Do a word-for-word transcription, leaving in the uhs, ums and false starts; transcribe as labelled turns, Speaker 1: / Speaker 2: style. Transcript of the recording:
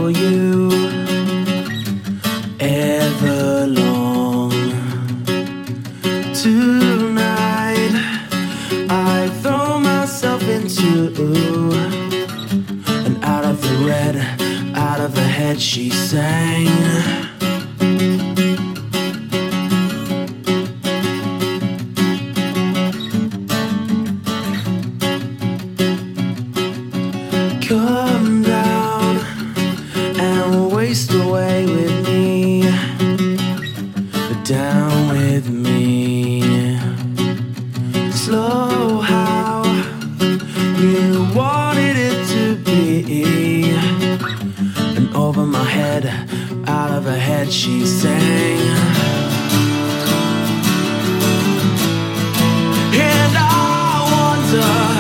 Speaker 1: for you ever long. Tonight I throw myself into, and out of the red, out of her head she sang. Come down and waste away with me, down with me. Slow how you wanted it to be, and over my head, out of her head she sang. And I wonder